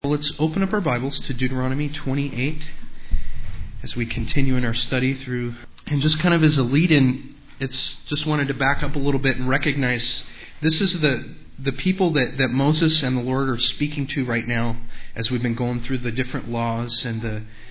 Well, let's open up our Bibles to Deuteronomy 28 as we continue in our study through. And just kind of as a lead-in, it's just wanted to back up a little bit and recognize this is the people that Moses and the Lord are speaking to right now as we've been going through the different laws and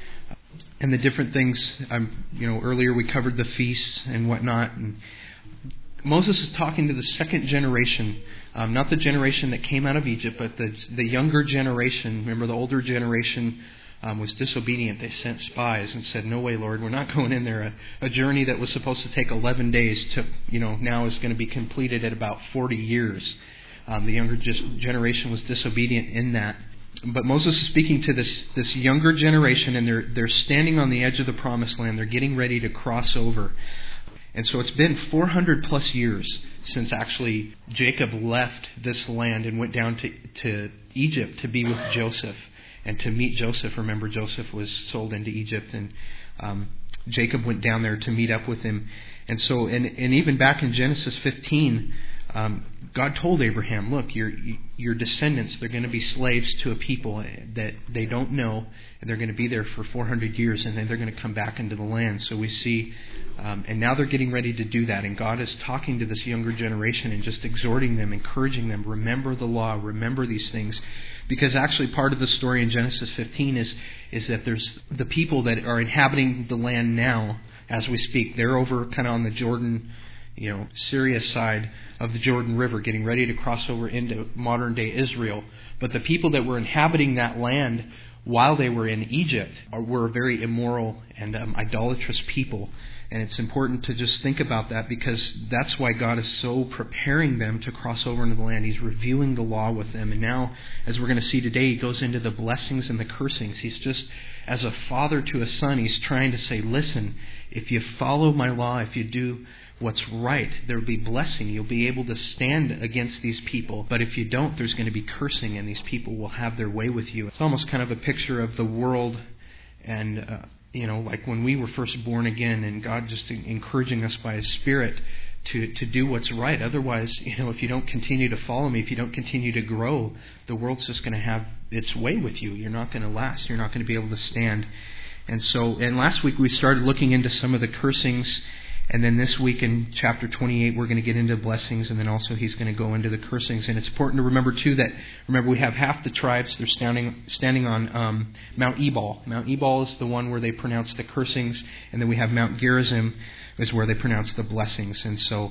the different things. Earlier we covered the feasts and whatnot, and Moses is talking to the second generation, not the generation that came out of Egypt, but the younger generation. Remember, the older generation was disobedient. They sent spies and said, "No way, Lord, we're not going in there." A journey that was supposed to take 11 days took, now is going to be completed at about 40 years. The younger generation was disobedient in that. But Moses is speaking to this younger generation, and they're standing on the edge of the Promised Land. They're getting ready to cross over. And so it's been 400 plus years since actually Jacob left this land and went down to Egypt to be with Joseph and to meet Joseph. Remember, Joseph was sold into Egypt, and Jacob went down there to meet up with him. And so, and even back in Genesis 15, God told Abraham, "Look, your descendants, they're going to be slaves to a people that they don't know, and they're going to be there for 400 years, and then they're going to come back into the land." So we see, and now they're getting ready to do that, and God is talking to this younger generation and just exhorting them, encouraging them, remember the law, remember these things. Because actually part of the story in Genesis 15 is that there's the people that are inhabiting the land now, as we speak. They're over kind of on the Jordan, Syria side of the Jordan River, getting ready to cross over into modern day Israel. But the people that were inhabiting that land while they were in Egypt were a very immoral and idolatrous people. And it's important to just think about that, because that's why God is so preparing them to cross over into the land. He's reviewing the law with them. And now, as we're going to see today, He goes into the blessings and the cursings. He's just, as a father to a son, He's trying to say, listen, if you follow my law, if you do what's right, there will be blessing. You'll be able to stand against these people. But if you don't, there's going to be cursing, and these people will have their way with you. It's almost kind of a picture of the world and like when we were first born again, and God just encouraging us by His Spirit to do what's right. Otherwise, if you don't continue to follow me, if you don't continue to grow, the world's just going to have its way with you. You're not going to last. You're not going to be able to stand. And last week we started looking into some of the cursings. And then this week in chapter 28, we're going to get into blessings, and then also He's going to go into the cursings. And it's important to remember, too, that, we have half the tribes, they're standing on Mount Ebal. Mount Ebal is the one where they pronounce the cursings, and then we have Mount Gerizim is where they pronounce the blessings.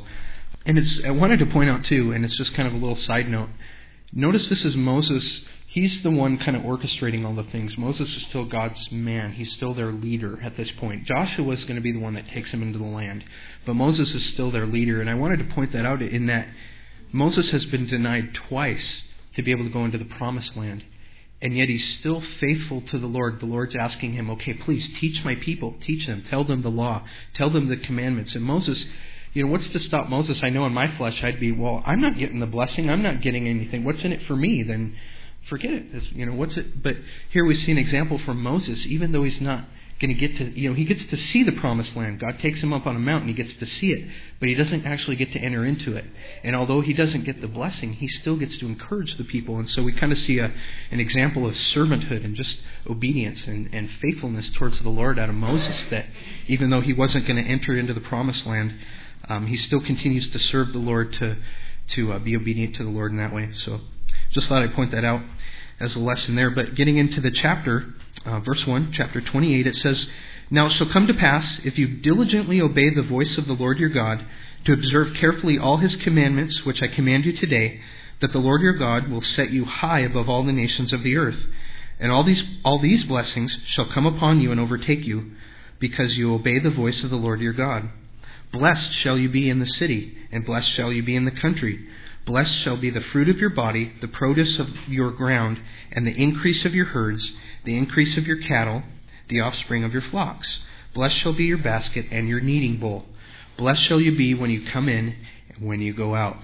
I wanted to point out, too, and it's just kind of a little side note, notice this is Moses. He's the one kind of orchestrating all the things. Moses is still God's man. He's still their leader at this point. Joshua is going to be the one that takes them into the land. But Moses is still their leader. And I wanted to point that out in that Moses has been denied twice to be able to go into the Promised Land. And yet he's still faithful to the Lord. The Lord's asking him, okay, please teach my people. Teach them. Tell them the law. Tell them the commandments. And Moses, what's to stop Moses? I know in my flesh I'd be, well, I'm not getting the blessing. I'm not getting anything. What's in it for me? Then forget it. What's it? But here we see an example from Moses. Even though he's not going to get to, he gets to see the Promised Land. God takes him up on a mountain. He gets to see it, but he doesn't actually get to enter into it. And although he doesn't get the blessing, he still gets to encourage the people. And so we kind of see an example of servanthood and just obedience and faithfulness towards the Lord out of Moses, that even though he wasn't going to enter into the Promised Land, he still continues to serve the Lord, to be obedient to the Lord in that way. So just thought I'd point that out as a lesson there. But getting into the chapter, verse 1, chapter 28, it says, "Now it shall come to pass, if you diligently obey the voice of the Lord your God, to observe carefully all His commandments, which I command you today, that the Lord your God will set you high above all the nations of the earth. And all these blessings shall come upon you and overtake you, because you obey the voice of the Lord your God. Blessed shall you be in the city, and blessed shall you be in the country. Blessed shall be the fruit of your body, the produce of your ground, and the increase of your herds, the increase of your cattle, the offspring of your flocks. Blessed shall be your basket and your kneading bowl. Blessed shall you be when you come in and when you go out."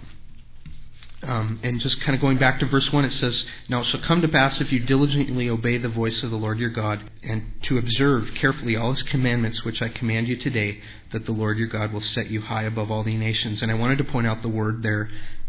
And just kind of going back to verse 1, it says, "Now it shall come to pass, if you diligently obey the voice of the Lord your God, and to observe carefully all His commandments, which I command you today, that the Lord your God will set you high above all the nations." And I wanted to point out the word there,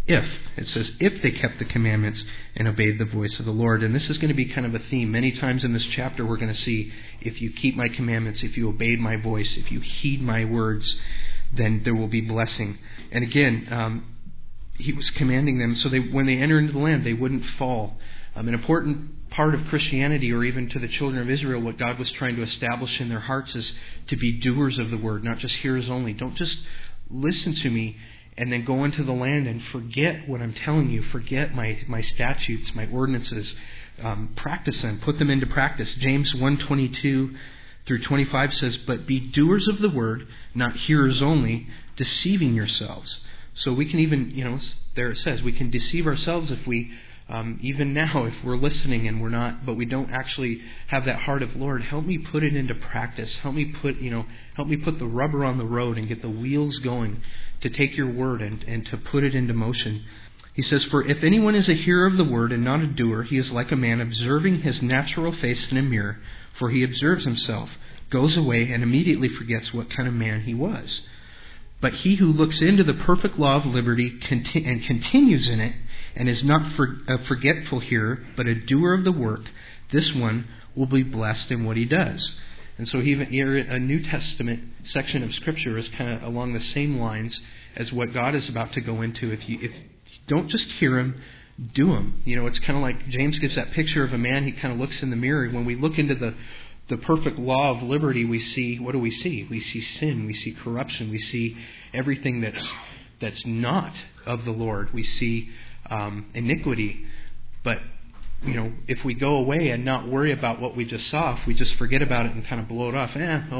If. It says, if they kept the commandments and obeyed the voice of the Lord. And this is going to be kind of a theme. Many times in this chapter we're going to see, if you keep my commandments, if you obeyed my voice, if you heed my words, then there will be blessing. And again, he was commanding them so when they enter into the land, they wouldn't fall. An important part of Christianity, or even to the children of Israel, what God was trying to establish in their hearts is to be doers of the word, not just hearers only. Don't just listen to me and then go into the land and forget what I'm telling you. Forget my statutes, my ordinances. Practice them. Put them into practice. James 1:22 through 25 says, but be doers of the word, not hearers only, deceiving yourselves. So we can even, there it says, we can deceive ourselves if we, even now, if we're listening and we're not, but we don't actually have that heart of, Lord, help me put it into practice. Help me put the rubber on the road and get the wheels going to take your word and to put it into motion. He says, for if anyone is a hearer of the word and not a doer, he is like a man observing his natural face in a mirror, for he observes himself, goes away, and immediately forgets what kind of man he was. But he who looks into the perfect law of liberty and continues in it, and is not a forgetful hearer, but a doer of the work, this one will be blessed in what he does. And so even here, a New Testament section of Scripture is kind of along the same lines as what God is about to go into. If you don't just hear him, do him. It's kind of like James gives that picture of a man. He kind of looks in the mirror. When we look into the perfect law of liberty, we see, what do we see? We see sin, we see corruption, we see everything that's not of the Lord. We see iniquity. But, if we go away and not worry about what we just saw, if we just forget about it and kind of blow it off,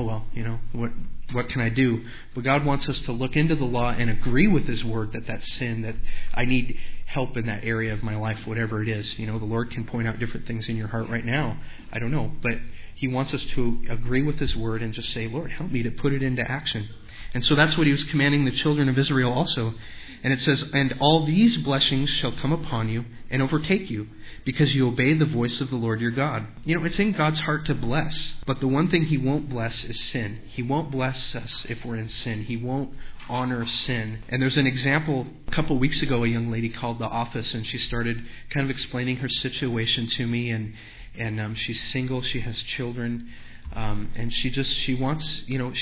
what can I do? But God wants us to look into the law and agree with His Word that that's sin, that I need help in that area of my life, whatever it is. The Lord can point out different things in your heart right now. I don't know. But He wants us to agree with His Word and just say, Lord, help me to put it into action. And so that's what He was commanding the children of Israel also. And it says, and all these blessings shall come upon you and overtake you, because you obey the voice of the Lord your God. It's in God's heart to bless. But the one thing He won't bless is sin. He won't bless us if we're in sin. He won't honor sin. And there's an example, a couple weeks ago, a young lady called the office, and she started kind of explaining her situation to me. And she's single, she has children, and she wants,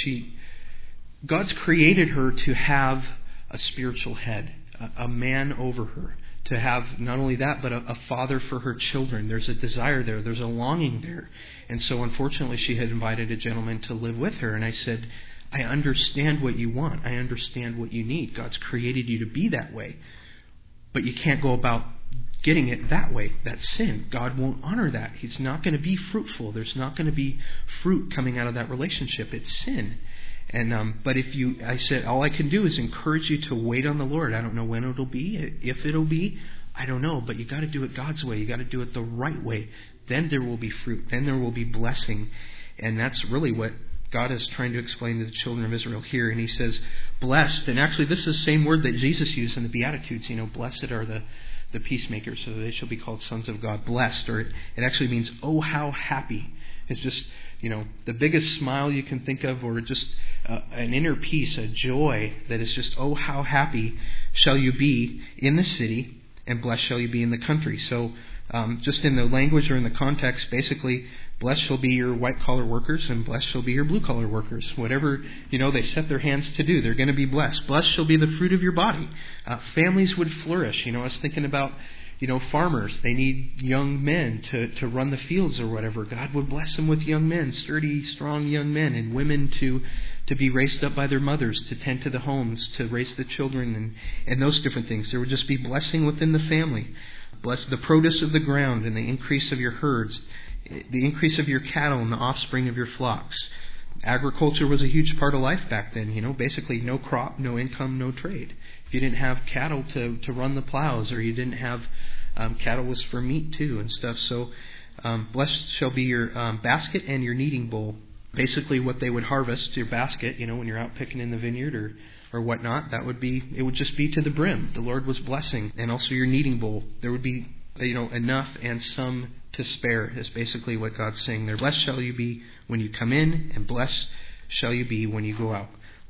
God's created her to have a spiritual head, a man over her, to have not only that, but a father for her children. There's a desire there. There's a longing there. And so unfortunately she had invited a gentleman to live with her. And I said, I understand what you want. I understand what you need. God's created you to be that way. But you can't go about getting it that way. That's sin. God won't honor that. He's not going to be fruitful. There's not going to be fruit coming out of that relationship. It's sin. And but I said, all I can do is encourage you to wait on the Lord. I don't know when it'll be, if it'll be, I don't know. But you got to do it God's way. You got to do it the right way. Then there will be fruit. Then there will be blessing. And that's really what God is trying to explain to the children of Israel here. And He says, blessed. And actually, this is the same word that Jesus used in the Beatitudes. Blessed are the peacemakers, so they shall be called sons of God. Blessed, or it actually means, oh, how happy. It's just, the biggest smile you can think of, or just an inner peace, a joy that is just, oh, how happy shall you be in the city, and blessed shall you be in the country. So just in the language or in the context, basically, blessed shall be your white-collar workers, and blessed shall be your blue-collar workers. Whatever, they set their hands to do, they're going to be blessed. Blessed shall be the fruit of your body. Families would flourish. I was thinking about, farmers. They need young men to run the fields or whatever. God would bless them with young men, sturdy, strong young men, and women to be raised up by their mothers, to tend to the homes, to raise the children, and those different things. There would just be blessing within the family. Bless the produce of the ground and the increase of your herds, the increase of your cattle and the offspring of your flocks. Agriculture was a huge part of life back then. Basically no crop, no income, no trade. If you didn't have cattle to run the plows, or you didn't have cattle was for meat too and stuff. So blessed shall be your basket and your kneading bowl. Basically what they would harvest, your basket, when you're out picking in the vineyard or whatnot, it would just be to the brim. The Lord was blessing. And also your kneading bowl. There would be enough and some to spare, is basically what God's saying there. Blessed shall you be when you come in, and blessed shall you be when you go out.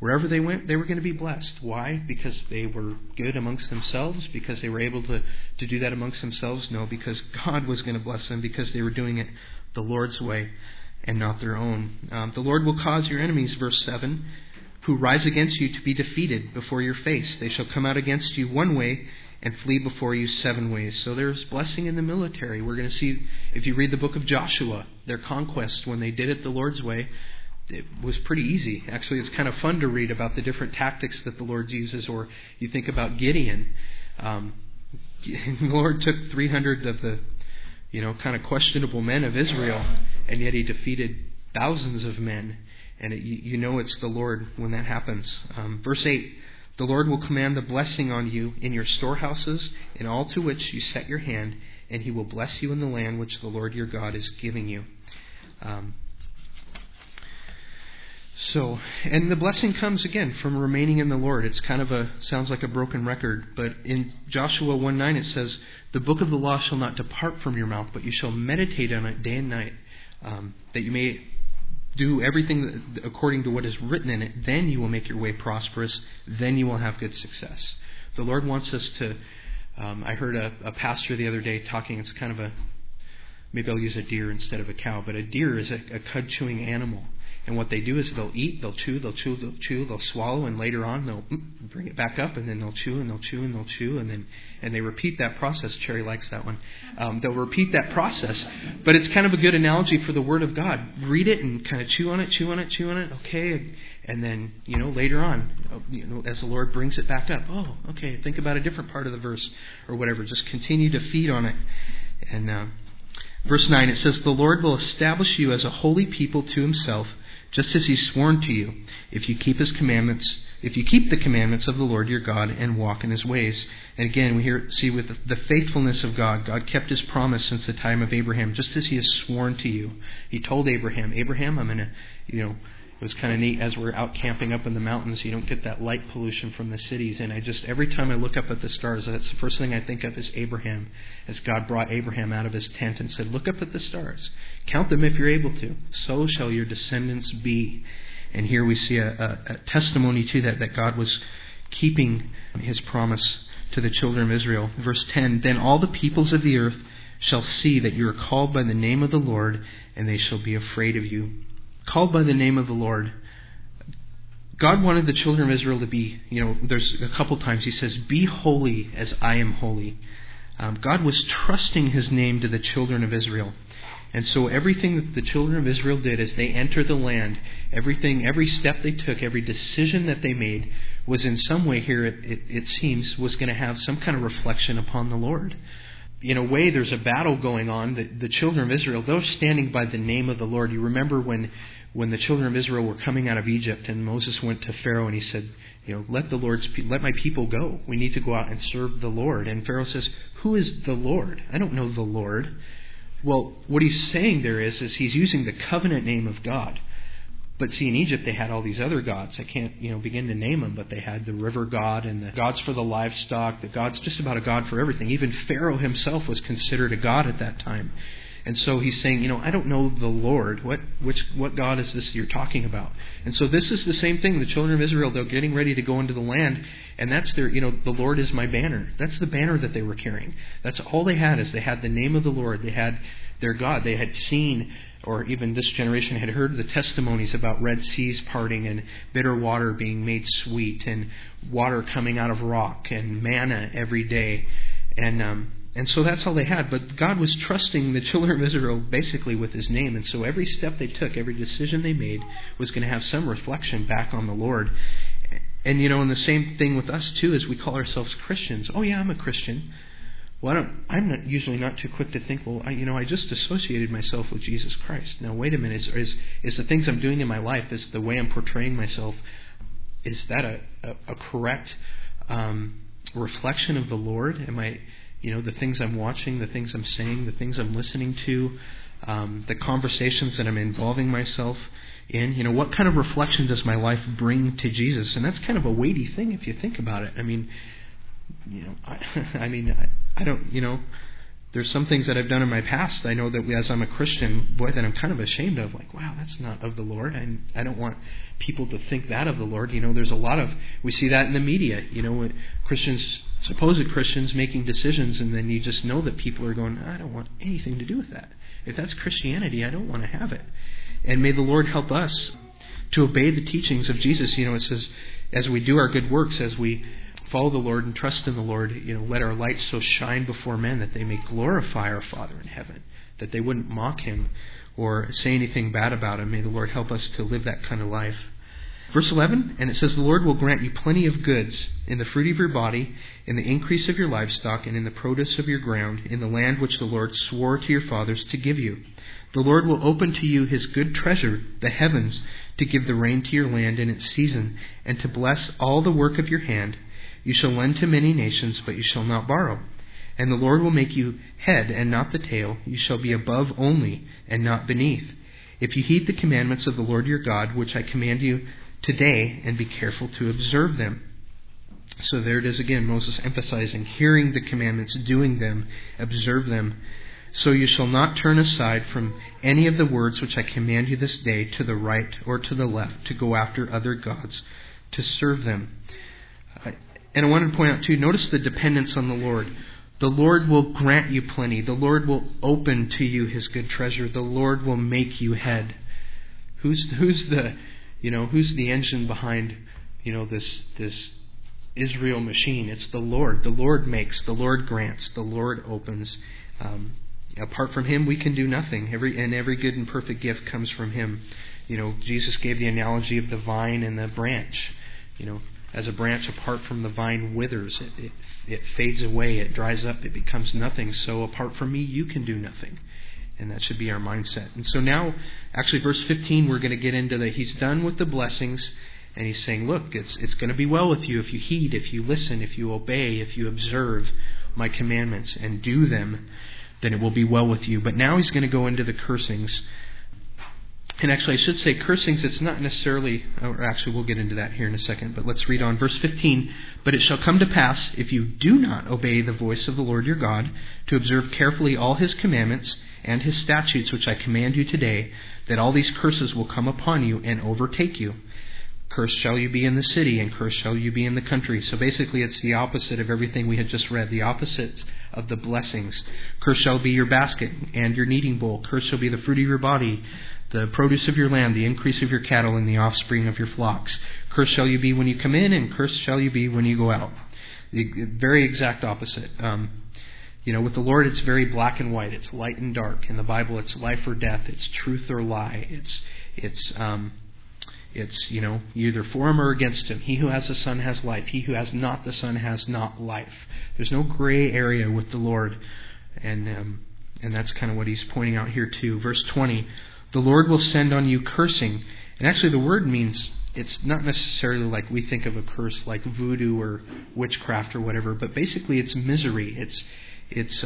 wherever they went, they were going to be blessed. Why? Because they were good amongst themselves? Because they were able to do that amongst themselves? No, because God was going to bless them because they were doing it the Lord's way and not their own. The Lord will cause your enemies, verse 7, who rise against you to be defeated before your face. They shall come out against you one way and flee before you 7 ways. So there's blessing in the military. We're going to see, if you read the book of Joshua, their conquest, when they did it the Lord's way, it was pretty easy. Actually, it's kind of fun to read about the different tactics that the Lord uses. Or you think about Gideon. The Lord took 300 of the, kind of questionable men of Israel, and yet He defeated thousands of men. And it's the Lord when that happens. Verse 8, the Lord will command the blessing on you in your storehouses, in all to which you set your hand, and He will bless you in the land which the Lord your God is giving you. And the blessing comes again from remaining in the Lord. It's kind of sounds like a broken record, but in Joshua 1:9 it says, the book of the law shall not depart from your mouth, but you shall meditate on it day and night, that you may do everything according to what is written in it. Then you will make your way prosperous. Then you will have good success. The Lord wants us to, I heard a pastor the other day talking, it's kind of maybe I'll use a deer instead of a cow, but a deer is a cud-chewing animal. And what they do is they'll eat, they'll chew, they'll swallow, and later on they'll bring it back up, and then they'll chew, and they'll chew, and they'll chew, and they repeat that process. Cherry likes that one. They'll repeat that process. But it's kind of a good analogy for the Word of God. Read it and kind of chew on it, okay, and then, later on, as the Lord brings it back up, oh, okay, think about a different part of the verse, or whatever. Just continue to feed on it. And verse 9, it says, the Lord will establish you as a holy people to Himself, just as He's sworn to you, if you keep His commandments, if you keep the commandments of the Lord your God and walk in His ways. And again, we see with the faithfulness of God, God kept His promise since the time of Abraham, just as He has sworn to you. He told Abraham, I'm going to, it was kind of neat as we're out camping up in the mountains, you don't get that light pollution from the cities. And every time I look up at the stars, that's the first thing I think of is Abraham. As God brought Abraham out of his tent and said, look up at the stars. Count them if you're able to. So shall your descendants be. And here we see a testimony to that God was keeping His promise to the children of Israel. Verse 10, then all the peoples of the earth shall see that you are called by the name of the Lord, and they shall be afraid of you. Called by the name of the Lord. God wanted the children of Israel to be, there's a couple times He says, be holy as I am holy. God was trusting His name to the children of Israel. And so everything that the children of Israel did as they entered the land, every step they took, every decision that they made was in some way here, it seems, was going to have some kind of reflection upon the Lord. In a way, there's a battle going on. The children of Israel, they're standing by the name of the Lord. You remember when the children of Israel were coming out of Egypt and Moses went to Pharaoh and he said, let my people go. We need to go out and serve the Lord. And Pharaoh says, who is the Lord? I don't know the Lord. Well, what he's saying there is he's using the covenant name of God. But see, in Egypt they had all these other gods. I can't, begin to name them, but they had the river god and the gods for the livestock. The gods, just about a god for everything. Even Pharaoh himself was considered a god at that time. And so he's saying, I don't know the Lord. What God is this you're talking about? And so this is the same thing. The children of Israel, they're getting ready to go into the land, and that's their, the Lord is my banner. That's the banner that they were carrying. That's all they had, is they had the name of the Lord. They had their God. They had seen, or even this generation had heard the testimonies about Red Seas parting and bitter water being made sweet and water coming out of rock and manna every day. And so that's all they had. But God was trusting the children of Israel basically with His name. And so every step they took, every decision they made was going to have some reflection back on the Lord. And, and the same thing with us too, as we call ourselves Christians. Oh yeah, I'm a Christian. Well, I'm usually not too quick to think, well, I just associated myself with Jesus Christ. Now, wait a minute. Is the things I'm doing in my life, is the way I'm portraying myself, is that a correct reflection of the Lord? Am I... the things I'm watching, the things I'm saying, the things I'm listening to, the conversations that I'm involving myself in. What kind of reflection does my life bring to Jesus? And that's kind of a weighty thing if you think about it. I don't, There's some things that I've done in my past, I know that as I'm a Christian, boy, that I'm kind of ashamed of. Like, wow, that's not of the Lord. And I don't want people to think that of the Lord. There's a lot of, we see that in the media, Christians, supposed Christians making decisions, and then you just know that people are going, I don't want anything to do with that. If that's Christianity, I don't want to have it. And may the Lord help us to obey the teachings of Jesus. It says, as we do our good works, as we follow the Lord and trust in the Lord, let our light so shine before men that they may glorify our Father in heaven, that they wouldn't mock Him or say anything bad about Him. May the Lord help us to live that kind of life. Verse 11, and it says, the Lord will grant you plenty of goods in the fruit of your body, in the increase of your livestock, and in the produce of your ground, in the land which the Lord swore to your fathers to give you. The Lord will open to you His good treasure, the heavens, to give the rain to your land in its season, and to bless all the work of your hand. You shall lend to many nations, but you shall not borrow. And the Lord will make you head and not the tail. You shall be above only and not beneath. If you heed the commandments of the Lord your God, which I command you today, and be careful to observe them. So there it is again, Moses emphasizing hearing the commandments, doing them, observe them. So you shall not turn aside from any of the words which I command you this day to the right or to the left, to go after other gods, to serve them. And I wanted to point out too, notice the dependence on the Lord. The Lord will grant you plenty. The Lord will open to you His good treasure. The Lord will make you head. Who's the engine behind this Israel machine? It's the Lord. The Lord makes. The Lord grants. The Lord opens. Apart from Him, we can do nothing. Every good and perfect gift comes from Him. Jesus gave the analogy of the vine and the branch. As a branch apart from the vine withers, it fades away, it dries up, it becomes nothing. So apart from me, you can do nothing. And that should be our mindset. And so now, actually verse 15, we're going to get into He's done with the blessings, and He's saying, look, it's going to be well with you if you heed, if you listen, if you obey, if you observe my commandments and do them, then it will be well with you. But now He's going to go into the cursings. And actually, I should say cursings, it's not necessarily, or actually we'll get into that here in a second, but let's read on. Verse 15, but it shall come to pass, if you do not obey the voice of the Lord your God, to observe carefully all His commandments and His statutes which I command you today, that all these curses will come upon you and overtake you. Cursed shall you be in the city, and cursed shall you be in the country. So basically it's the opposite of everything we had just read, the opposites of the blessings. Cursed shall be your basket and your kneading bowl. Cursed shall be the fruit of your body, the produce of your land, the increase of your cattle, and the offspring of your flocks. Cursed shall you be when you come in, and cursed shall you be when you go out. The very exact opposite. With the Lord, it's very black and white. It's light and dark. In the Bible, it's life or death. It's truth or lie. It's you either for Him or against Him. He who has the Son has life. He who has not the Son has not life. There's no gray area with the Lord, and that's kind of what He's pointing out here too. Verse 20. The Lord will send on you cursing. And actually the word means, it's not necessarily like we think of a curse like voodoo or witchcraft or whatever, but basically it's misery. It's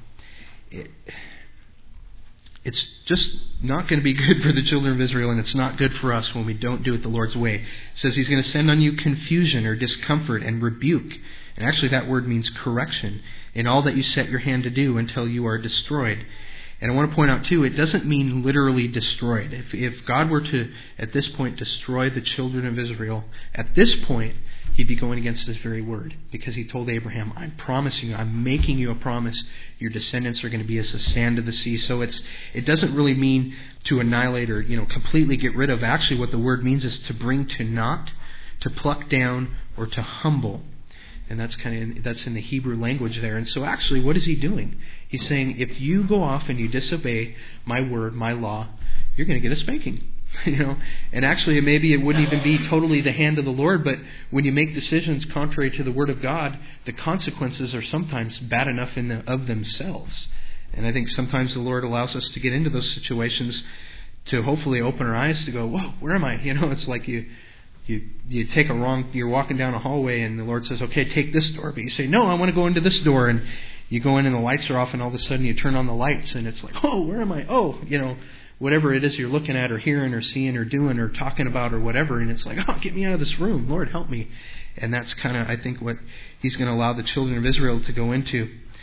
just not going to be good for the children of Israel, and it's not good for us when we don't do it the Lord's way. It says He's going to send on you confusion or discomfort and rebuke. And actually that word means correction in all that you set your hand to do until you are destroyed. And I want to point out too, it doesn't mean literally destroyed. If God were to, at this point, destroy the children of Israel, at this point, He'd be going against His very word. Because He told Abraham, I'm promising you, I'm making you a promise, your descendants are going to be as the sand of the sea. So it doesn't really mean to annihilate or completely get rid of. Actually, what the word means is to bring to naught, to pluck down, or to humble. And that's in the Hebrew language there. And so actually, what is He doing? He's saying, if you go off and you disobey my word, my law, you're going to get a spanking. And actually, maybe it wouldn't even be totally the hand of the Lord, but when you make decisions contrary to the Word of God, the consequences are sometimes bad enough of themselves. And I think sometimes the Lord allows us to get into those situations to hopefully open our eyes to go, whoa, where am I? It's like you take you're walking down a hallway and the Lord says, okay, take this door. But you say, no, I want to go into this door. And you go in and the lights are off and all of a sudden you turn on the lights and it's like, oh, where am I? Oh, whatever it is you're looking at or hearing or seeing or doing or talking about or whatever. And it's like, oh, get me out of this room. Lord, help me. And that's kind of, I think, what He's going to allow the children of Israel to go into.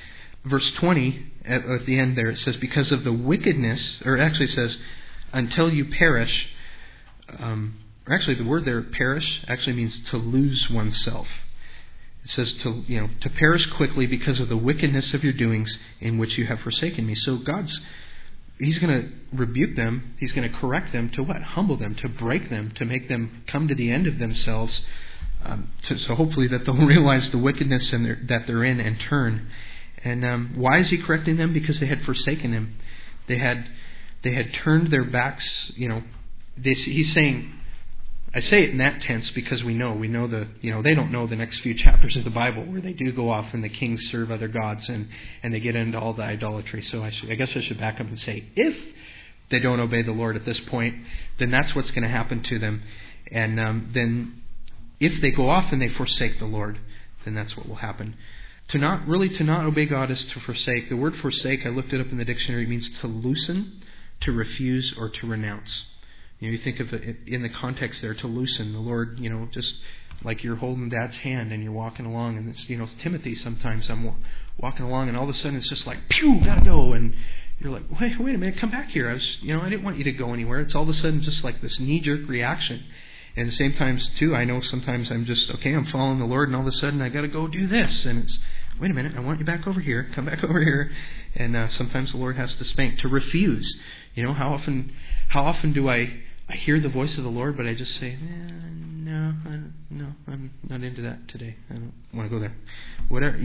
verse 20, at the end there, it says, because of the wickedness, or actually it says, until you perish, or actually the word there, perish, actually means to lose oneself. It says to perish quickly because of the wickedness of your doings in which you have forsaken me. So He's going to rebuke them. He's going to correct them to what? Humble them, to break them, to make them come to the end of themselves. So hopefully that they'll realize the wickedness that they're in and turn. And why is He correcting them? Because they had forsaken Him. They had turned their backs. He's saying, I say it in that tense because we know they don't know the next few chapters of the Bible where they do go off and the kings serve other gods and they get into all the idolatry. So I guess I should back up and say, if they don't obey the Lord at this point, then that's what's going to happen to them. And then if they go off and they forsake the Lord, then that's what will happen. To not obey God is to forsake. The word forsake, I looked it up in the dictionary, means to loosen, to refuse, or to renounce. You think of it in the context there, to loosen. The Lord, just like you're holding Dad's hand and you're walking along, and it's, Timothy, sometimes I'm walking along and all of a sudden it's just like, pew, gotta go, and you're like, wait a minute, come back here. I didn't want you to go anywhere. It's all of a sudden just like this knee-jerk reaction. And at the same times too, I know sometimes I'm just, I'm following the Lord, and all of a sudden I gotta go do this, and it's, wait a minute, I want you back over here, come back over here. And sometimes the Lord has to spank, to refuse. How often do I hear the voice of the Lord, but I just say, no, I'm not into that today. I don't want to go there. Whatever,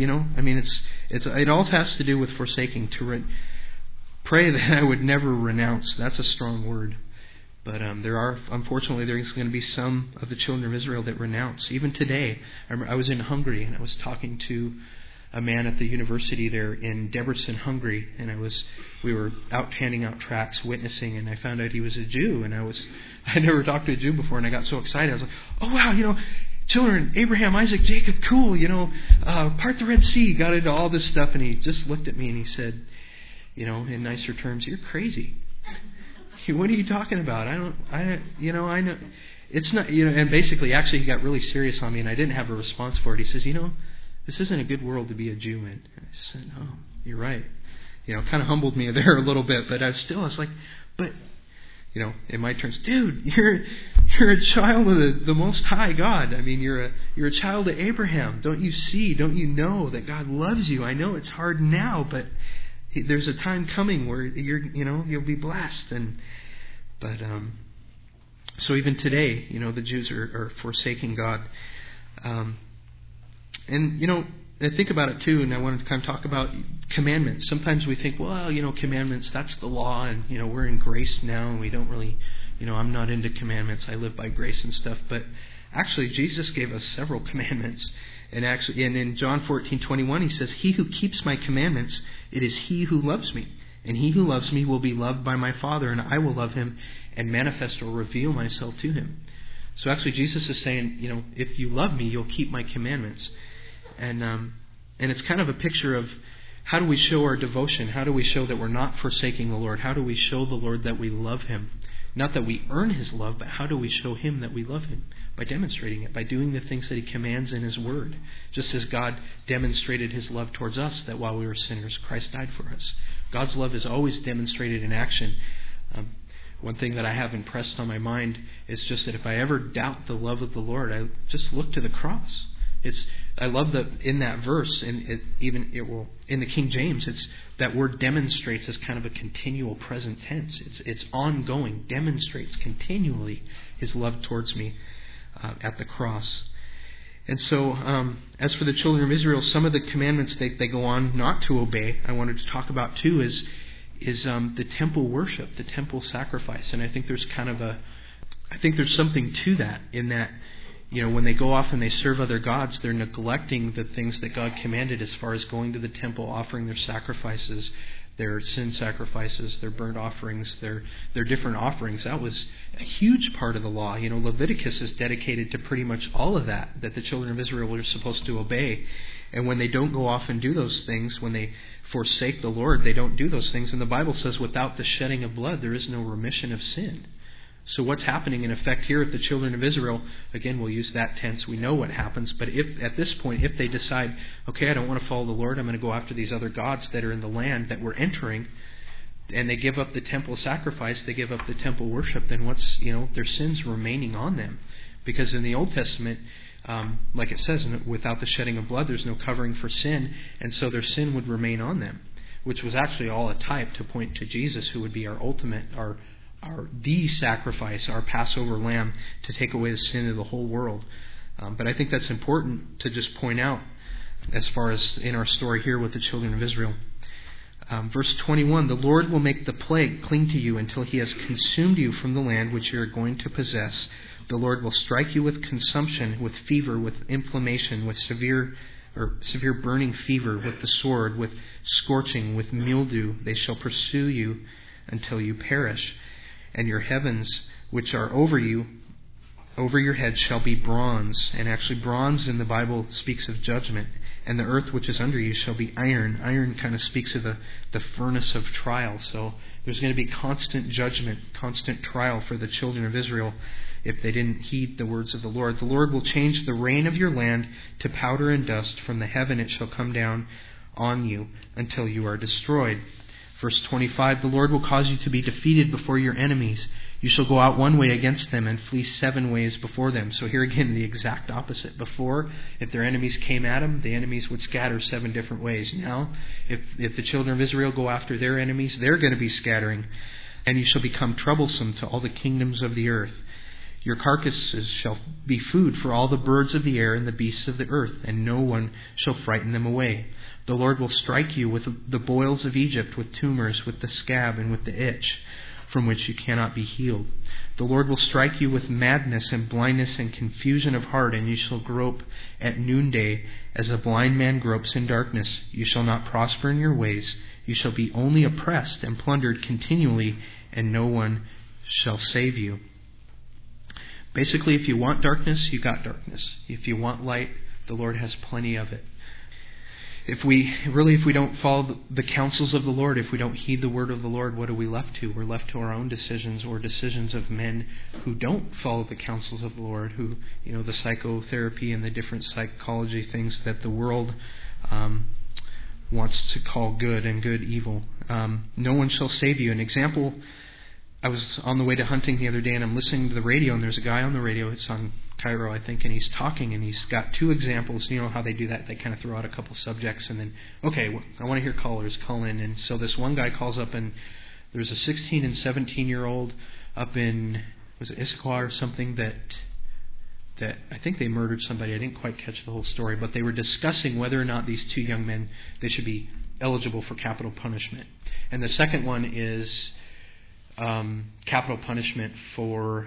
it all has to do with forsaking. Pray that I would never renounce. That's a strong word. But unfortunately, there's going to be some of the children of Israel that renounce. Even today, I was in Hungary and I was talking to a man at the university there in Debrecen, Hungary, and we were out handing out tracts, witnessing, and I found out he was a Jew, and I never talked to a Jew before, and I got so excited. I was like, oh wow, children, Abraham, Isaac, Jacob, cool, part the Red Sea, got into all this stuff, and he just looked at me and he said, in nicer terms, you're crazy. What are you talking about? I know. It's not, and basically, actually, he got really serious on me, and I didn't have a response for it. He says, this isn't a good world to be a Jew in. And I said, oh, you're right. Kind of humbled me there a little bit, but I was like, but, in my terms, dude, you're a child of the Most High God. I mean, you're a child of Abraham. Don't you see? Don't you know that God loves you? I know it's hard now, but there's a time coming where you'll be blessed. So even today, the Jews are forsaking God. And I think about it too, and I wanted to kind of talk about commandments. Sometimes we think, well, commandments, that's the law, and we're in grace now, and we don't really, I'm not into commandments. I live by grace and stuff. But actually, Jesus gave us several commandments. And in John 14:21, he says, "He who keeps my commandments, it is he who loves me. And he who loves me will be loved by my Father, and I will love him and manifest or reveal myself to him." So actually, Jesus is saying, if you love me, you'll keep my commandments. And it's kind of a picture of how do we show our devotion? How do we show that we're not forsaking the Lord? How do we show the Lord that we love him? Not that we earn his love, but how do we show him that we love him? By demonstrating it, by doing the things that he commands in his word. Just as God demonstrated his love towards us, that while we were sinners, Christ died for us. God's love is always demonstrated in action. One thing that I have impressed on my mind is just that if I ever doubt the love of the Lord, I just look to the cross. I love that in that verse, and in the King James, it's that word demonstrates as kind of a continual present tense. It's ongoing, demonstrates continually his love towards me at the cross. And so, as for the children of Israel, some of the commandments they go on not to obey, I wanted to talk about too, is the temple worship, the temple sacrifice. And I think there's there's something to that, in that, when they go off and they serve other gods, they're neglecting the things that God commanded as far as going to the temple, offering their sacrifices, their sin sacrifices, their burnt offerings, their different offerings. That was a huge part of the law. Leviticus is dedicated to pretty much all of that the children of Israel were supposed to obey. And when they don't go off and do those things, when they forsake the Lord, they don't do those things. And the Bible says without the shedding of blood, there is no remission of sin. So what's happening in effect here with the children of Israel, again, we'll use that tense, we know what happens, but if at this point, if they decide, okay, I don't want to follow the Lord, I'm going to go after these other gods that are in the land that we're entering, and they give up the temple sacrifice, they give up the temple worship, then what's, their sins remaining on them. Because in the Old Testament, like it says, without the shedding of blood, there's no covering for sin, and so their sin would remain on them, which was actually all a type to point to Jesus, who would be our ultimate, the sacrifice, our Passover lamb to take away the sin of the whole world. But I think that's important to just point out as far as in our story here with the children of Israel. Verse 21, the Lord will make the plague cling to you until he has consumed you from the land which you are going to possess. The Lord will strike you with consumption, with fever, with inflammation, with severe burning fever, with the sword, with scorching, with mildew. They shall pursue you until you perish. And your heavens, which are over you, over your head, shall be bronze. And actually bronze in the Bible speaks of judgment. And the earth which is under you shall be iron. Iron kind of speaks of the furnace of trial. So there's going to be constant judgment, constant trial for the children of Israel if they didn't heed the words of the Lord. The Lord will change the rain of your land to powder and dust. From the heaven it shall come down on you until you are destroyed. Verse 25, the Lord will cause you to be defeated before your enemies. You shall go out one way against them and flee 7 ways before them. So here again, the exact opposite. Before, if their enemies came at them, the enemies would scatter 7 different ways. Now, if the children of Israel go after their enemies, they're going to be scattering. And you shall become troublesome to all the kingdoms of the earth. Your carcasses shall be food for all the birds of the air and the beasts of the earth, and no one shall frighten them away. The Lord will strike you with the boils of Egypt, with tumors, with the scab, and with the itch, from which you cannot be healed. The Lord will strike you with madness and blindness and confusion of heart, and you shall grope at noonday as a blind man gropes in darkness. You shall not prosper in your ways. You shall be only oppressed and plundered continually, and no one shall save you. Basically, if you want darkness, you got darkness. If you want light, the Lord has plenty of it. If we don't follow the counsels of the Lord, if we don't heed the word of the Lord, what are we left to? We're left to our own decisions or decisions of men who don't follow the counsels of the Lord, who, the psychotherapy and the different psychology things that the world wants to call good and good evil. No one shall save you. An example, I was on the way to hunting the other day and I'm listening to the radio, and there's a guy on the radio, it's on Cairo, I think, and he's talking and he's got 2 examples. You know how they do that? They kind of throw out a couple subjects and then, okay, I want to hear callers, call in. And so this one guy calls up, and there's a 16 and 17-year-old up in, was it Issaquah or something, that I think they murdered somebody. I didn't quite catch the whole story, but they were discussing whether or not these 2 young men, they should be eligible for capital punishment. And the second one is capital punishment for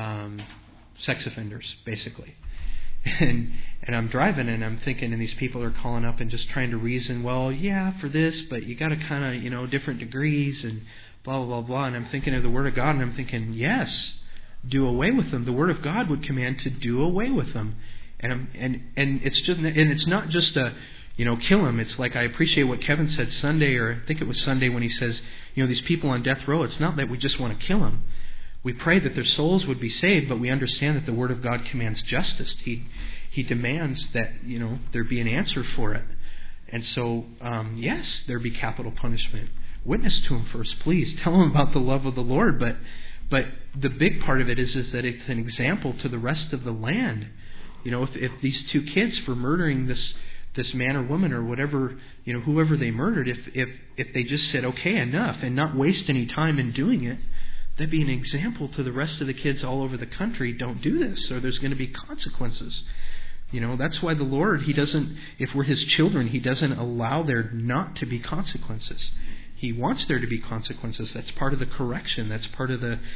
sex offenders, basically. And I'm driving and I'm thinking, and these people are calling up and just trying to reason, well, yeah, for this, but you got to kind of, different degrees and blah, blah, blah, blah. And I'm thinking of the Word of God, and I'm thinking, yes, do away with them. The Word of God would command to do away with them. And it's not just a, kill them. It's like, I appreciate what Kevin said Sunday, or I think it was Sunday, when he says, these people on death row, it's not that we just want to kill them. We pray that their souls would be saved, but we understand that the Word of God commands justice. He demands that, there be an answer for it. And so, yes, there be capital punishment. Witness to them first, please. Tell them about the love of the Lord. But the big part of it is that it's an example to the rest of the land. If these 2 kids, for murdering this man or woman or whatever, whoever they murdered, if they just said, okay, enough, and not waste any time in doing it, that'd be an example to the rest of the kids all over the country. Don't do this, or there's going to be consequences. That's why the Lord, He doesn't, if we're His children, He doesn't allow there not to be consequences. He wants there to be consequences. That's part of the correction. That's part of the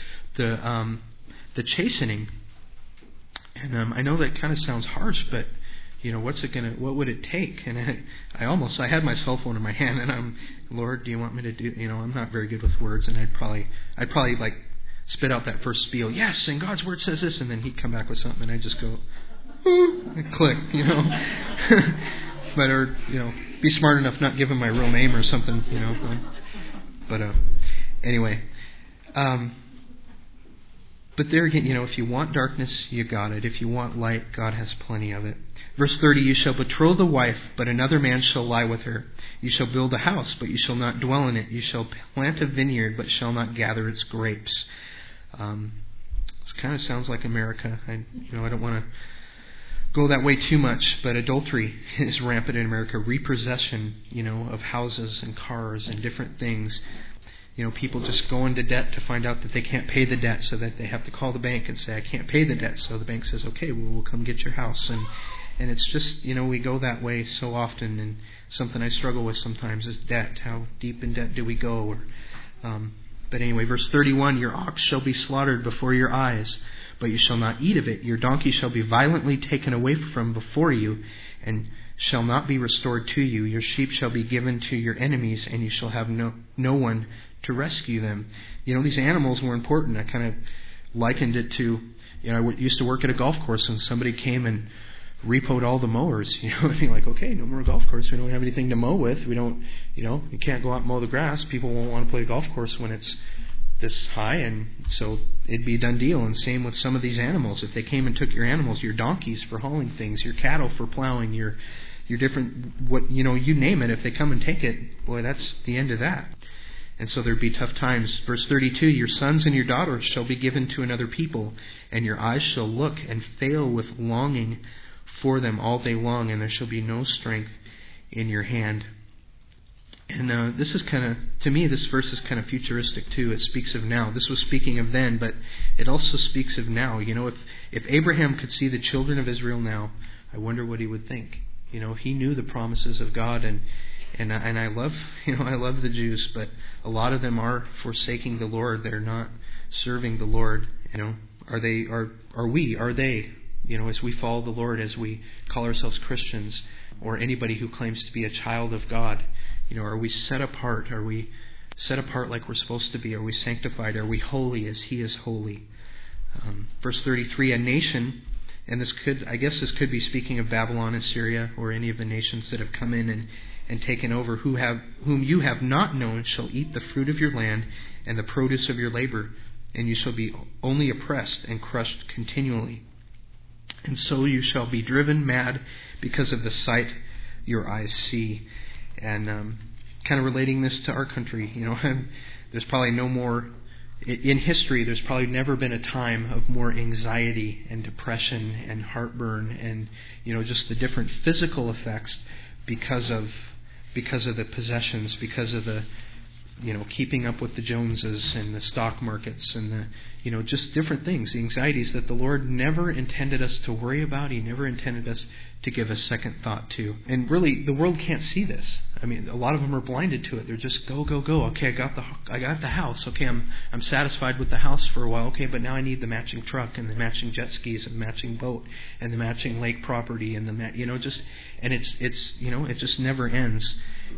chastening. And I know that kind of sounds harsh, but what would it take? And I had my cell phone in my hand, and I'm, Lord, do you want me to do, I'm not very good with words, and I'd probably like spit out that first spiel, yes, and God's Word says this, and then He'd come back with something, and I'd just go, and click, but, or, be smart enough not give Him my real name or something, but anyway, But there again, if you want darkness, you got it. If you want light, God has plenty of it. Verse 30, you shall betroth a wife, but another man shall lie with her. You shall build a house, but you shall not dwell in it. You shall plant a vineyard, but shall not gather its grapes. This kind of sounds like America. I don't want to go that way too much, but adultery is rampant in America. Repossession, of houses and cars and different things. People just go into debt to find out that they can't pay the debt, so that they have to call the bank and say, I can't pay the debt. So the bank says, okay, well, we'll come get your house. And it's just, we go that way so often. And something I struggle with sometimes is debt. How deep in debt do we go? But anyway, verse 31, your ox shall be slaughtered before your eyes, but you shall not eat of it. Your donkey shall be violently taken away from before you, and shall not be restored to you. Your sheep shall be given to your enemies, and you shall have no one to rescue them. These animals were important. I kind of likened it to, I used to work at a golf course, and somebody came and repoed all the mowers. And you're like, okay, no more golf course. We don't have anything to mow with. We don't, you can't go out and mow the grass. People won't want to play golf course when it's this high, and so it'd be a done deal. And same with some of these animals. If they came and took your animals, your donkeys for hauling things, your cattle for plowing, your different, you name it, if they come and take it, boy, that's the end of that. And so there'd be tough times. Verse 32, your sons and your daughters shall be given to another people, and your eyes shall look and fail with longing for them all day long, and there shall be no strength in your hand. And this is kind of, to me, this verse is kind of futuristic too. It speaks of now. This was speaking of then, but it also speaks of now. If Abraham could see the children of Israel now, I wonder what he would think. He knew the promises of God, and I love, I love the Jews, but a lot of them are forsaking the Lord. They're not serving the Lord. Are they? As we follow the Lord, as we call ourselves Christians, or anybody who claims to be a child of God, are we set apart? Are we set apart like we're supposed to be? Are we sanctified? Are we holy as He is holy? Verse 33, a nation, and this could be speaking of Babylon and Syria, or any of the nations that have come in and taken over, whom you have not known shall eat the fruit of your land and the produce of your labor, and you shall be only oppressed and crushed continually. And so you shall be driven mad because of the sight your eyes see. And kind of relating this to our country, there's probably no more, in history, there's probably never been a time of more anxiety and depression and heartburn and, just the different physical effects because of the possessions, because of the, keeping up with the Joneses and the stock markets and the, just different things, the anxieties that the Lord never intended us to worry about. He never intended us to give a second thought to. And really, the world can't see this. I mean, a lot of them are blinded to it. They're just go. Okay, I got the house. Okay, I'm satisfied with the house for a while. Okay, but now I need the matching truck and the matching jet skis and the matching boat and the matching lake property and it just never ends.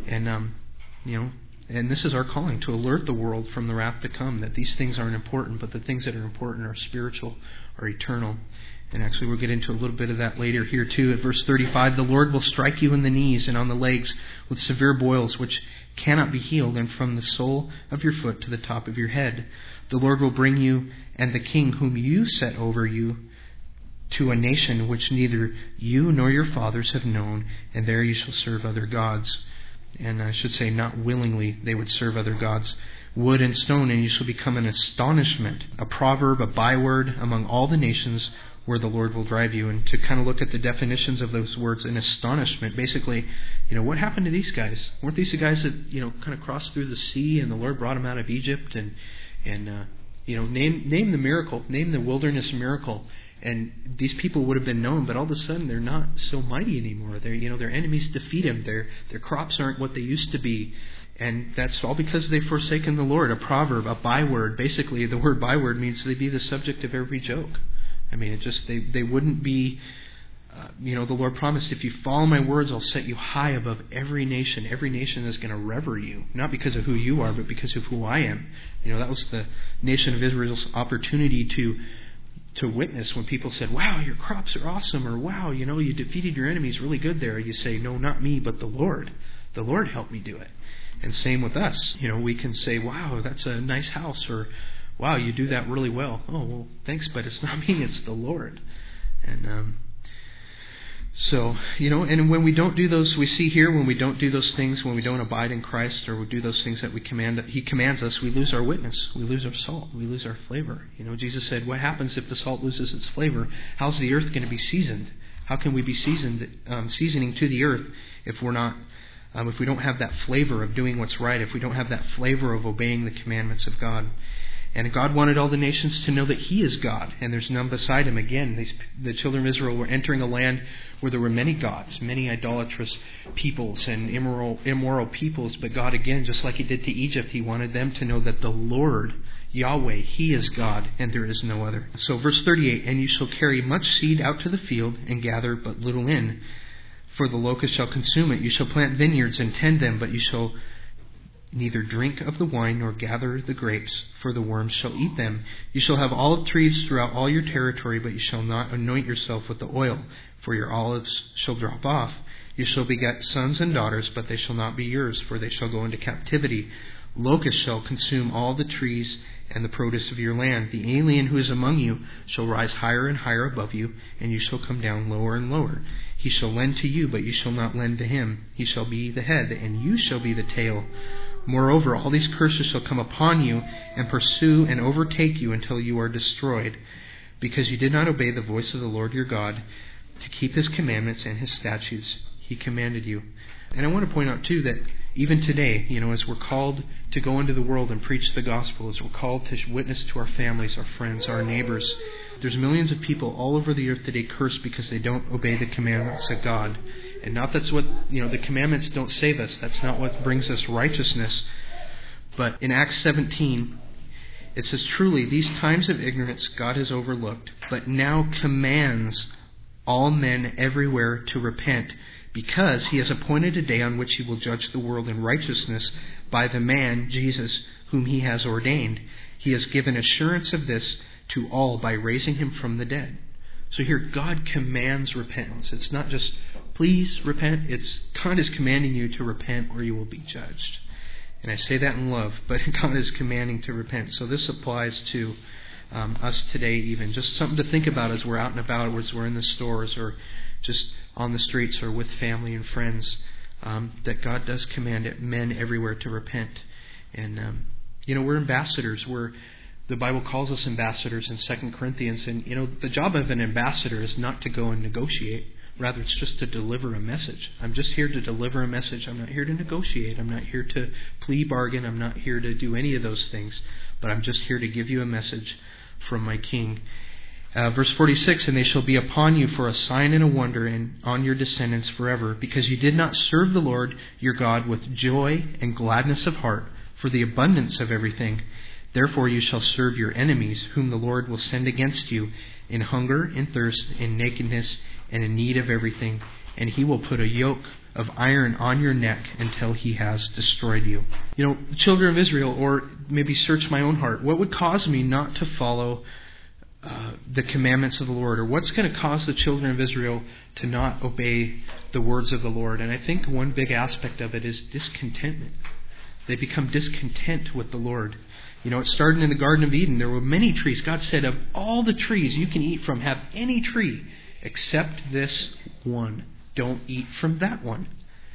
And this is our calling, to alert the world from the wrath to come, that these things aren't important, but the things that are important are spiritual, are eternal. And actually we'll get into a little bit of that later here too. At verse 35, the Lord will strike you in the knees and on the legs with severe boils, which cannot be healed, and from the sole of your foot to the top of your head. The Lord will bring you and the king whom you set over you to a nation which neither you nor your fathers have known, and there you shall serve other gods. And I should say, not willingly, they would serve other gods, wood and stone, and you shall become an astonishment, a proverb, a byword among all the nations where the Lord will drive you. And to kind of look at the definitions of those words, an astonishment, basically, what happened to these guys? Weren't these the guys that, kind of crossed through the sea and the Lord brought them out of Egypt? And name the miracle, name the wilderness miracle. And these people would have been known, but all of a sudden they're not so mighty anymore. Their enemies defeat them. Their crops aren't what they used to be. And that's all because they've forsaken the Lord. A proverb, a byword. Basically, the word byword means they be the subject of every joke. I mean, they wouldn't be, the Lord promised, if you follow my words, I'll set you high above every nation. Every nation is going to rever you, not because of who you are, but because of who I am. That was the nation of Israel's opportunity to witness when people said, wow, your crops are awesome, or wow, you defeated your enemies really good there. You say, no, not me, but the Lord. The Lord helped me do it. And same with us. We can say, wow, that's a nice house, or wow, you do that really well. Oh, well, thanks, but it's not me, it's the Lord. And so, and when we don't do those, we see here, when we don't do those things, when we don't abide in Christ, or we do those things that He commands us, we lose our witness. We lose our salt. We lose our flavor. Jesus said, what happens if the salt loses its flavor? How's the earth going to be seasoned? How can we be seasoning to the earth if we're not, if we don't have that flavor of doing what's right, if we don't have that flavor of obeying the commandments of God? And God wanted all the nations to know that He is God, and there's none beside Him. Again, the children of Israel were entering a land where there were many gods, many idolatrous peoples and immoral peoples. But God, again, just like He did to Egypt, He wanted them to know that the Lord, Yahweh, He is God, and there is no other. So verse 38, and you shall carry much seed out to the field, and gather but little in, for the locust shall consume it. You shall plant vineyards and tend them, but you shall neither drink of the wine nor gather the grapes, for the worms shall eat them. You shall have olive trees throughout all your territory, but you shall not anoint yourself with the oil, for your olives shall drop off. You shall beget sons and daughters, but they shall not be yours, for they shall go into captivity. Locusts shall consume all the trees and the produce of your land. The alien who is among you shall rise higher and higher above you, and you shall come down lower and lower. He shall lend to you, but you shall not lend to him. He shall be the head, and you shall be the tail. Moreover, all these curses shall come upon you and pursue and overtake you until you are destroyed, because you did not obey the voice of the Lord your God to keep His commandments and His statutes He commanded you. And I want to point out too that even today, as we're called to go into the world and preach the gospel, as we're called to witness to our families, our friends, our neighbors, there's millions of people all over the earth today cursed because they don't obey the commandments of God. And not that's what, the commandments don't save us. That's not what brings us righteousness. But in Acts 17, it says, truly, these times of ignorance God has overlooked, but now commands all men everywhere to repent, because He has appointed a day on which He will judge the world in righteousness by the man, Jesus, whom He has ordained. He has given assurance of this to all by raising Him from the dead. So here, God commands repentance. It's not just, please repent. It's God is commanding you to repent or you will be judged. And I say that in love, but God is commanding to repent. So this applies to us today even. Just something to think about as we're out and about, as we're in the stores or just on the streets or with family and friends, that God does command men everywhere to repent. And, we're ambassadors. The Bible calls us ambassadors in 2 Corinthians. And, the job of an ambassador is not to go and negotiate. Rather, it's just to deliver a message. I'm just here to deliver a message. I'm not here to negotiate. I'm not here to plea bargain. I'm not here to do any of those things. But I'm just here to give you a message from my King. Verse 46, and they shall be upon you for a sign and a wonder, and on your descendants forever, because you did not serve the Lord your God with joy and gladness of heart for the abundance of everything. Therefore you shall serve your enemies, whom the Lord will send against you, in hunger, in thirst, in nakedness, and in need of everything. And He will put a yoke of iron on your neck until He has destroyed you. The children of Israel, or maybe search my own heart, what would cause me not to follow the commandments of the Lord? Or what's going to cause the children of Israel to not obey the words of the Lord? And I think one big aspect of it is discontentment. They become discontent with the Lord. It started in the Garden of Eden. There were many trees. God said, of all the trees you can eat from, have any tree except this one. Don't eat from that one.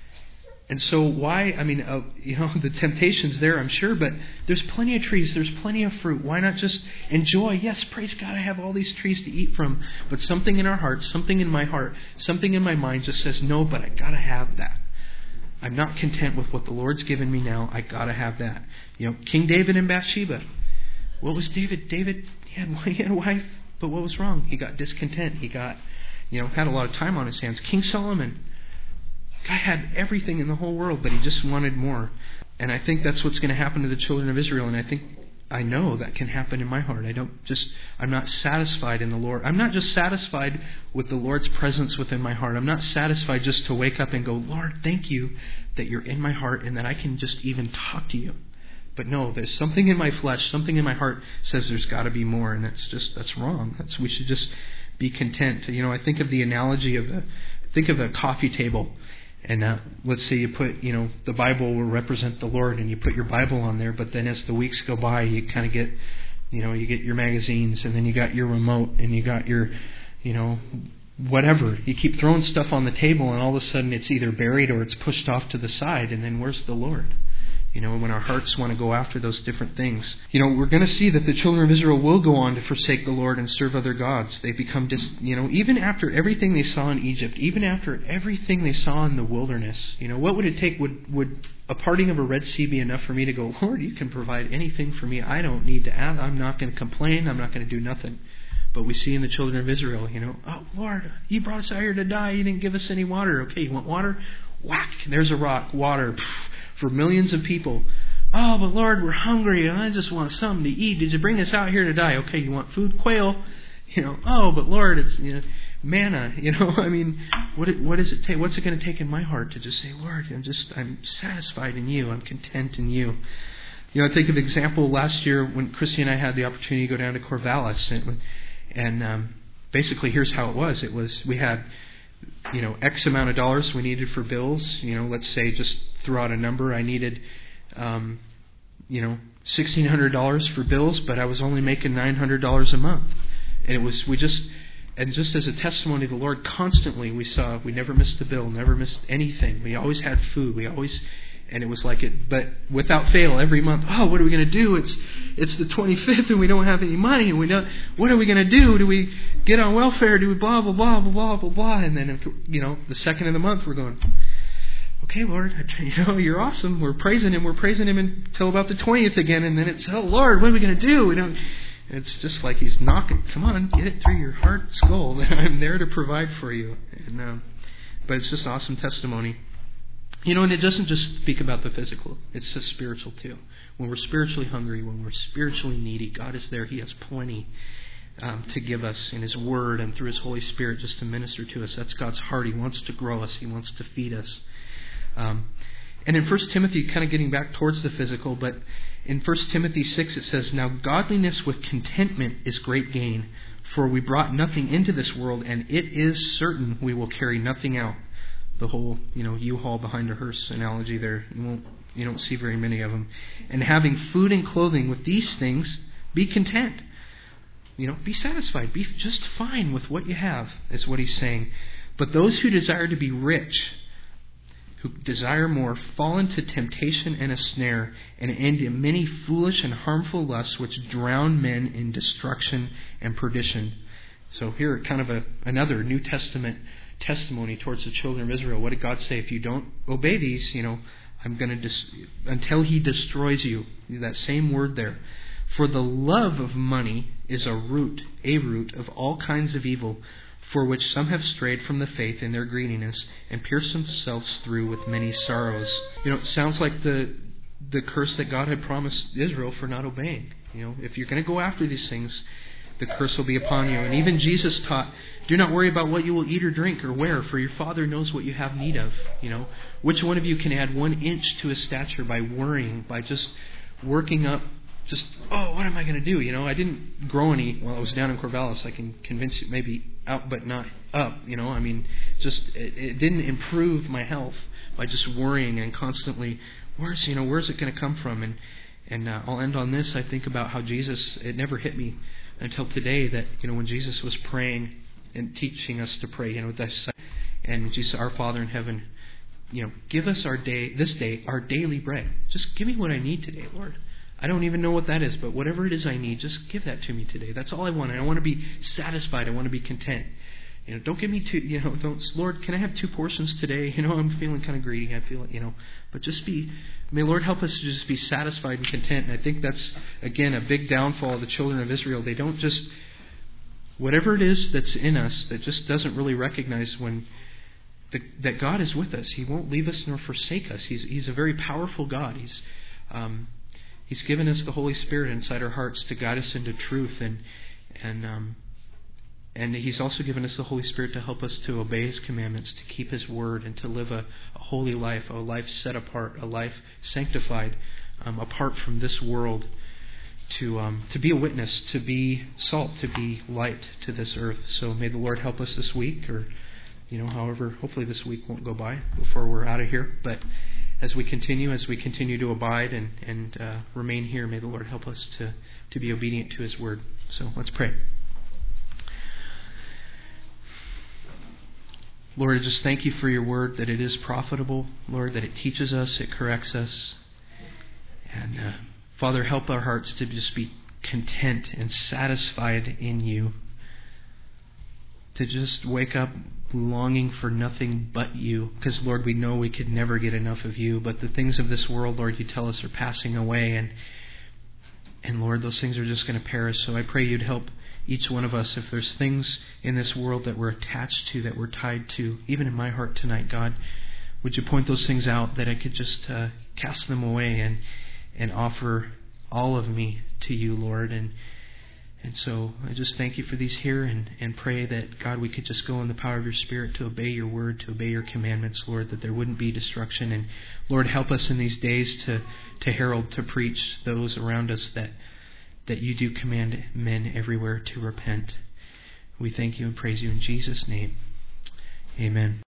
And so why, the temptation's there, I'm sure, but there's plenty of trees, there's plenty of fruit. Why not just enjoy? Yes, praise God, I have all these trees to eat from. But something in our hearts, something in my heart, something in my mind just says, no, but I got to have that. I'm not content with what the Lord's given me now. I got to have that. King David and Bathsheba. What was David? David, he had a wife, but what was wrong? He got discontent. He got, had a lot of time on his hands. King Solomon. Guy had everything in the whole world, but he just wanted more. And I think that's what's going to happen to the children of Israel. And I know that can happen in my heart. I'm not satisfied in the Lord. I'm not just satisfied with the Lord's presence within my heart. I'm not satisfied just to wake up and go, Lord, thank you that you're in my heart and that I can just even talk to you. But no, there's something in my flesh, something in my heart says there's got to be more, and that's wrong. We should just be content. I think of the analogy of a coffee table. And let's say you put, the Bible will represent the Lord and you put your Bible on there, but then as the weeks go by, you kind of get You get your magazines, and then you got your remote, and you got your, whatever. You keep throwing stuff on the table, and all of a sudden it's either buried or it's pushed off to the side, and then where's the Lord? When our hearts want to go after those different things. We're going to see that the children of Israel will go on to forsake the Lord and serve other gods. They become even after everything they saw in Egypt, even after everything they saw in the wilderness, what would it take? Would a parting of a Red Sea be enough for me to go, Lord, you can provide anything for me. I don't need to ask. I'm not going to complain. I'm not going to do nothing. But we see in the children of Israel, oh, Lord, you brought us out here to die. You didn't give us any water. Okay, you want water? Whack, there's a rock, water, for millions of people. Oh, but Lord, we're hungry. I just want something to eat. Did you bring us out here to die? Okay, you want food? Quail. Oh, but Lord, it's manna. What does it take? What's it going to take in my heart to just say, Lord, I'm satisfied in you. I'm content in you. I think of an example last year when Christy and I had the opportunity to go down to Corvallis, and basically here's how it was. We had X amount of dollars we needed for bills. Let's say, just throw out a number. I needed, $1,600 for bills, but I was only making $900 a month. And just as a testimony to the Lord, constantly we never missed a bill, never missed anything. We always had food. And it was like it, but without fail, every month. Oh, what are we going to do? It's the 25th, and we don't have any money. And what are we going to do? Do we get on welfare? Do we blah blah blah blah blah blah blah? And then the second of the month, we're going, okay, Lord, you're awesome. We're praising Him until about the 20th again, and then it's, oh Lord, what are we going to do? It's just like He's knocking. Come on, get it through your heart skull that I'm there to provide for you. But it's just an awesome testimony. And it doesn't just speak about the physical. It's the spiritual too. When we're spiritually hungry, when we're spiritually needy, God is there. He has plenty to give us in His Word and through His Holy Spirit just to minister to us. That's God's heart. He wants to grow us. He wants to feed us. And in 1 Timothy, kind of getting back towards the physical, but in 1 Timothy 6 it says, Now godliness with contentment is great gain, for we brought nothing into this world, and it is certain we will carry nothing out. The whole, U-Haul behind a hearse analogy there. You don't see very many of them. And having food and clothing, with these things, be content. Be satisfied. Be just fine with what you have, is what he's saying. But those who desire to be rich, who desire more, fall into temptation and a snare, and into many foolish and harmful lusts, which drown men in destruction and perdition. So here, kind of another New Testament testimony towards the children of Israel. What did God say? If you don't obey these, I'm going to until He destroys you. That same word there. For the love of money is a root of all kinds of evil, for which some have strayed from the faith in their greediness and pierced themselves through with many sorrows. It sounds like the curse that God had promised Israel for not obeying. If you're going to go after these things, the curse will be upon you. And even Jesus taught, do not worry about what you will eat or drink or wear, for your Father knows what you have need of. Which one of you can add 1 inch to his stature by worrying, by just working up, what am I going to do? I didn't grow any while I was down in Corvallis. I can convince you, maybe out but not up. It didn't improve my health by just worrying and constantly, where's it going to come from? And I'll end on this. I think about how Jesus, it never hit me until today that, when Jesus was praying and teaching us to pray, and Jesus, our Father in heaven, give us this day, our daily bread. Just give me what I need today, Lord. I don't even know what that is, but whatever it is I need, just give that to me today. That's all I want. I want to be satisfied. I want to be content. Don't give me Lord, can I have 2 portions today? I'm feeling kind of greedy. I feel it, but may Lord help us to just be satisfied and content. And I think that's, again, a big downfall of the children of Israel. They don't just, whatever it is that's in us that just doesn't really recognize that God is with us. He won't leave us nor forsake us. He's a very powerful God. He's given us the Holy Spirit inside our hearts to guide us into truth, and He's also given us the Holy Spirit to help us to obey His commandments, to keep His word, and to live a holy life, a life set apart, a life sanctified, apart from this world, to be a witness, to be salt, to be light to this earth. So may the Lord help us this week, or however, hopefully this week won't go by before we're out of here. But as we continue to abide and remain here, may the Lord help us to be obedient to His word. So let's pray. Lord, I just thank you for your word, that it is profitable, Lord, that it teaches us, it corrects us. And Father, help our hearts to just be content and satisfied in you, to just wake up longing for nothing but you, because Lord, we know we could never get enough of you, but the things of this world, Lord, you tell us are passing away, and Lord, those things are just going to perish. So I pray you'd help each one of us, if there's things in this world that we're attached to, that we're tied to, even in my heart tonight, God, would you point those things out, that I could just cast them away and offer all of me to you, Lord. And so I just thank you for these here, and pray that, God, we could just go in the power of your Spirit to obey your word, to obey your commandments, Lord, that there wouldn't be destruction. And Lord, help us in these days to herald, to preach those around us that you do command men everywhere to repent. We thank you and praise you in Jesus' name. Amen.